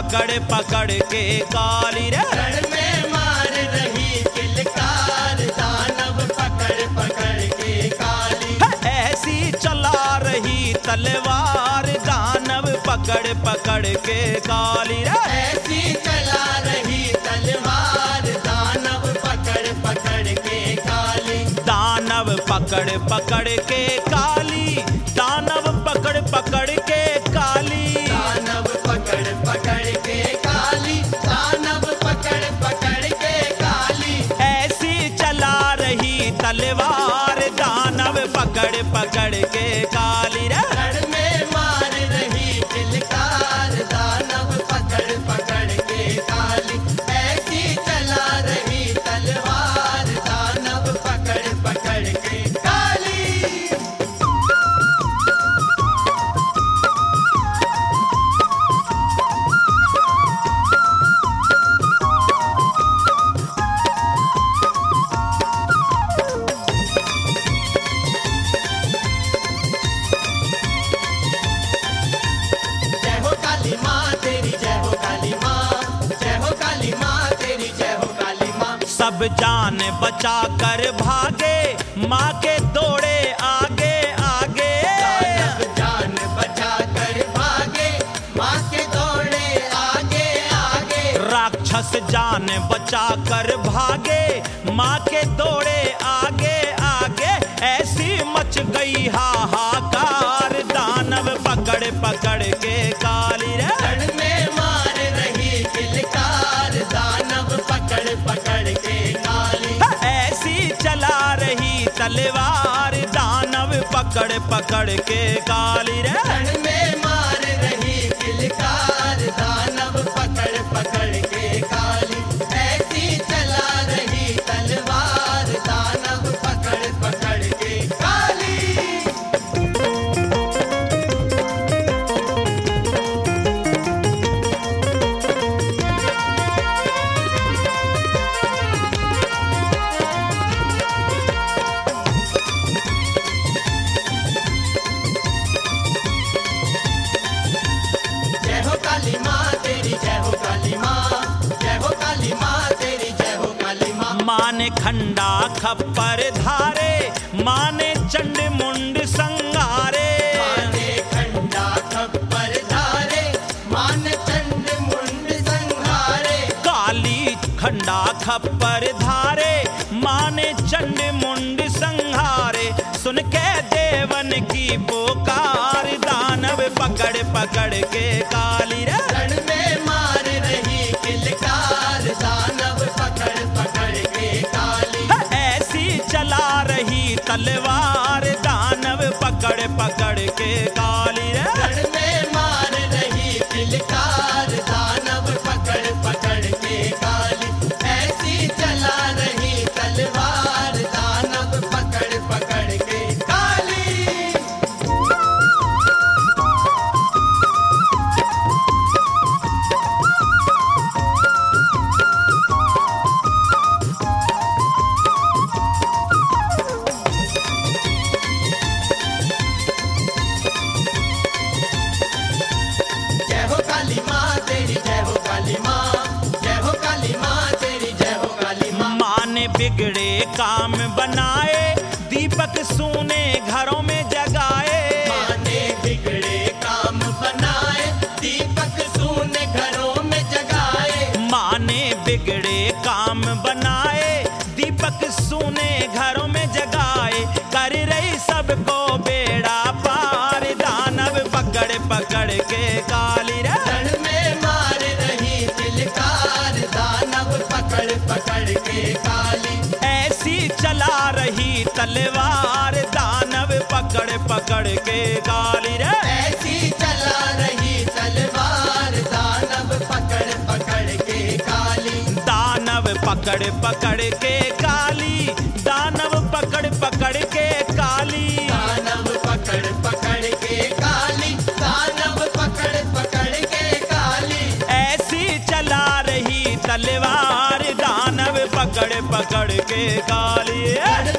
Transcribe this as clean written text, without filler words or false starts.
पकड़ पकड़ के काली रे। रण में मार रही किलकार, दानव पकड़ पकड़ के काली। ऐसी चला रही तलवार, दानव पकड़ पकड़ के काली रे। ऐसी चला रही तलवार, दानव पकड़ पकड़ के काली। दानव पकड़ पकड़ के काली, दानव पकड़ पकड़ के काली। दानव पकड़ पकड़ के काली, दानव पकड़ पकड़ के काली। ऐसी चला रही तलवार, दानव पकड़ पकड़ के काली रे। रण में मार रही किलकार, दानव पकड़ पकड़ के काली। ऐसी चला रही तलवार, दानव पकड़ पकड़ के काली। जय हो काली माँ तेरी, जय हो काली माँ, जय हो काली माँ तेरी, जय हो काली माँ। सब जान बचा कर भागे, माँ के दौड़े आगे आगे। दानव जान बचा कर भागे, माँ के दौड़े आगे आगे। राक्षस जान बचा कर भागे, माँ के दौड़े आगे आगे। ऐसी मच गई हाहाकार, दानव पकड़ पकड़ के काली रे। रण में मार रही किलकार, दानव पकड़ पकड़ के काली। ऐसी चला रही तलवार, दानव पकड़ पकड़ के काली रे। रण में मार रही किलकार, दानव पकड़ पकड़ के काली। ऐसी चला रही तलवार, दानव पकड़ पकड़ के काली। जय हो काली माँ तेरी, जय हो काली माँ, जय हो काली माँ तेरी, जय हो काली माँ। माँ ने खंडा खप्पर धारे, माँ ने चंड मुंड संगारे। माने खंडा खप्पर धारे, मान चंड मुंड संहारे। काली खंडा खप्पर धारे, माँ ने चंड मुंड संहारे। सुन के देवन की पुकार, दानव पकड़ पकड़ के काली रे। रण में मार रही किलकार, दानव पकड़ पकड़ के काली। ऐसी चला रही तलवार, दानव पकड़ पकड़ के काली रे। रण में मार रही किलकार, दानव पकड़ पकड़ के काली। ऐसी चला रही तलवार, दानव पकड़ पकड़ के काली। जय हो काली माँ तेरी, जय हो काली माँ, जय हो काली माँ तेरी, जय हो काली माँ। माँ ने बिगड़े काम बनाए, दीपक सूने घरों में जगाए। माँ ने बिगड़े काम बनाए, दीपक सूने घरों में जगाए। माँ ने बिगड़े काम बनाए, दीपक सूने घरों में जगाए। कर रही सबको बेड़ा पार, दानव पकड़ पकड़ के काली रे। रण में मार रही तिलकार, दानव पकड़ पकड़ के काली। ऐसी चला रही तलवार, दानव पकड़ पकड़ के काली रे। ऐसी चला रही तलवार, दानव पकड़ पकड़ के काली। दानव पकड़ पकड़ के काली, दानव पकड़ पकड़ के काली। दानव पकड़ पकड़ के काली, दानव पकड़ पकड़ के काली। ऐसी चला रही तलवार, दानव पकड़ पकड़ के काली।